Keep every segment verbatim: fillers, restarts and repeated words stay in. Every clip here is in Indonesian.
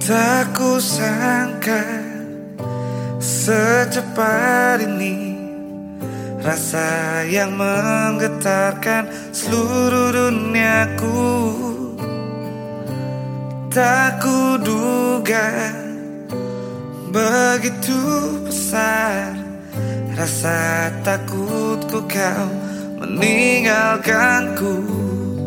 Tak kusangka secepat ini rasa yang menggetarkan seluruh duniaku. Tak kuduga begitu besar rasa takutku kau meninggalkanku.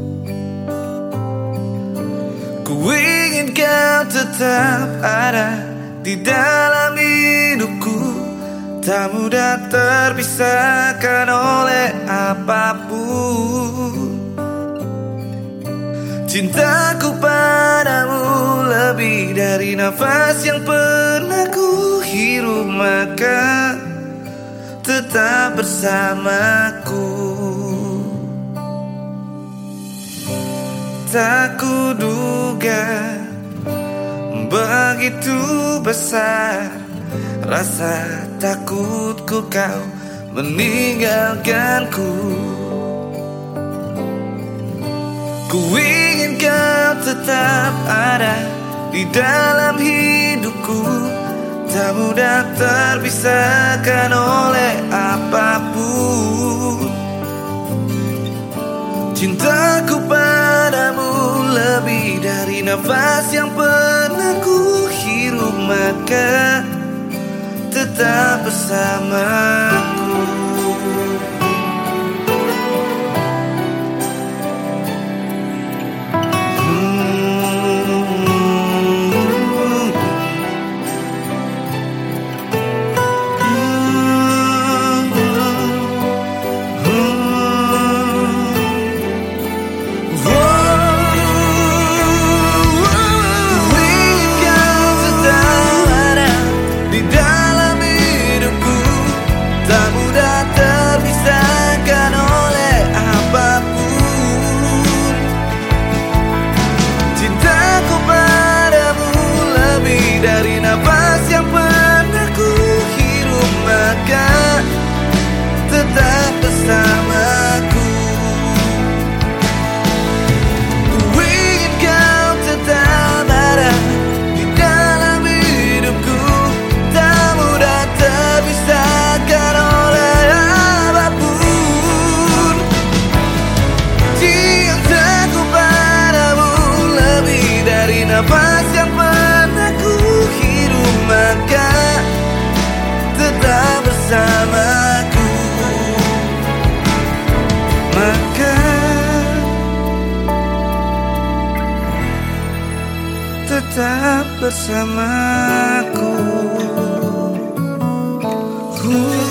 Ku ingin kau tetap ada di dalam hidupku, tak mudah terpisahkan oleh apapun. Cintaku padamu lebih dari nafas yang pernah ku hirup, maka tetap bersamaku. Tak kuduga begitu besar rasa takutku kau meninggalkanku. Ku ingin kau tetap ada di dalam hidupku, tak mudah terpisahkan oleh apapun. Cintaku padamu lebih dari nafas yang pernah ku hirup, maka tetap bersamaku. Dari nafas yang pernah ku hirup, maka tetap bersamaku. Ku ingin kau tetap ada di dalam hidupku, tak mudah terpisahkan oleh apapun. Cintaku padamu lebih dari nafas yang pernah ku hirup, maka tetap bersamaku. Maka tetap bersamaku. uh.